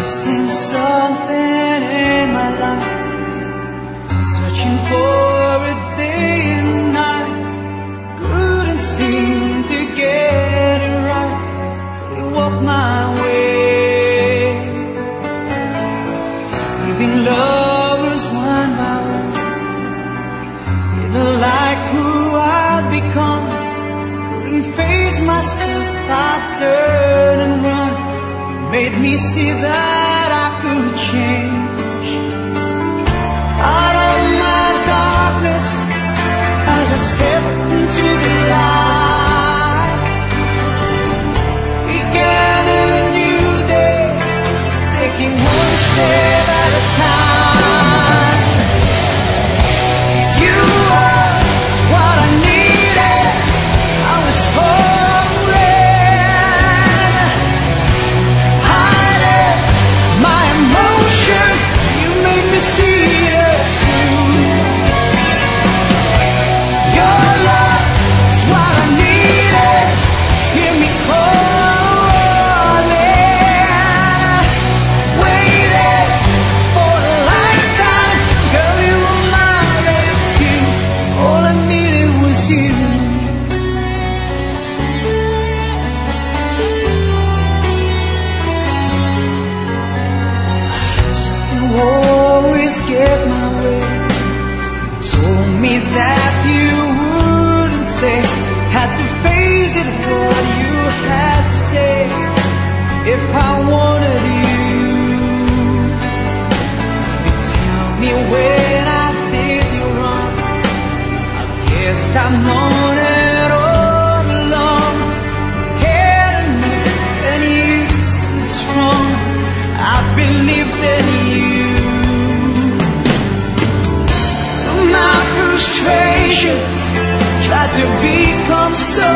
missing something in my life, searching for a day and night, couldn't seem to get it right, so I walked my way, leaving lovers one by one. Didn't like who I'd become, couldn't face myself, I turned and run. Made me see that I could change. Out of my darkness, as I stepped into the light, began a new day, taking one step at a time. You are what I needed, I was get my way. Told me that you wouldn't stay, had to face it, what you had to say. If I wanted you, you tell me when I did you wrong. I guess I've known it all along. Had enough and you so strong, I believed in you. My frustrations tried to become so